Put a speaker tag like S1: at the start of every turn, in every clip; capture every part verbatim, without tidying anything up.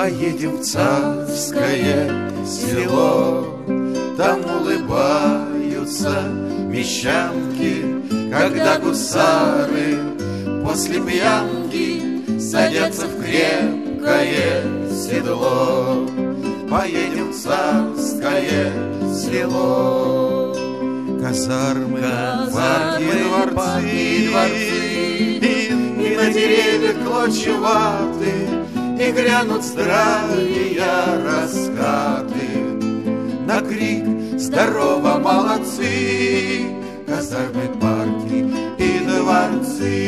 S1: Поедем в Царское село, там улыбаются мещанки, когда гусары после пьянки садятся в крепкое седло. Поедем в Царское село. Казармы, парки, дворцы, дворцы, и на деревьях клочья ваты, и грянут здравия раскаты. На крик «Здорово, молодцы!» Казармы, парки и дворцы.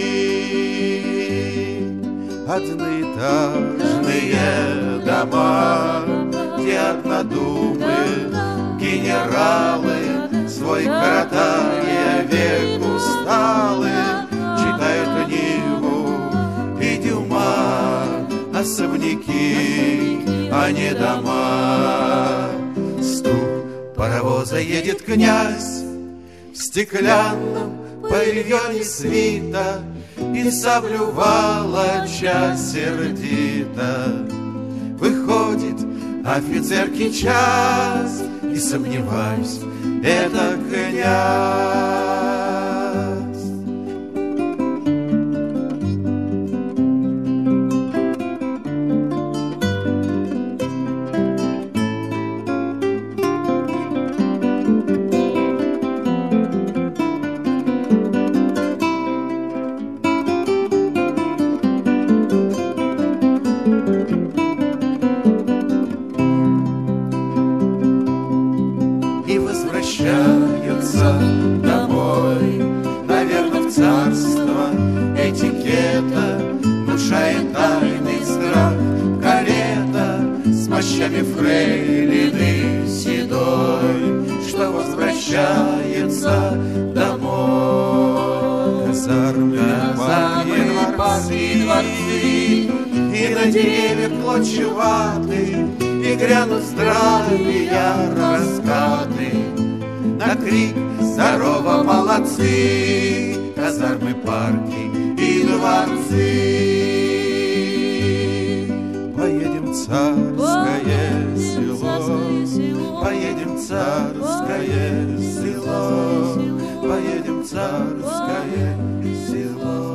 S1: Одноэтажные дома, где однодумы генералы, свой коротая век усталые, читают Ниву и Дюма. Особняки, а не дома. Стук паровоза, едет князь в стеклянном павильоне свита, и саблю волоча сердито. Выходит офицер Кичас, и сомневаюсь, это князь. Возвращаются домой, наверное, в царство этикета, внушает тайный страх карета с мощами фрейлины седой, что возвращается домой. Казармы, парки, дворцы, и на деревьях клочья ваты, и грянут здравия раскаты. На крик «Здорово, молодцы!» Казармы, парки и дворцы. Поедем в Царское село, поедем в Царское село, поедем в Царское село.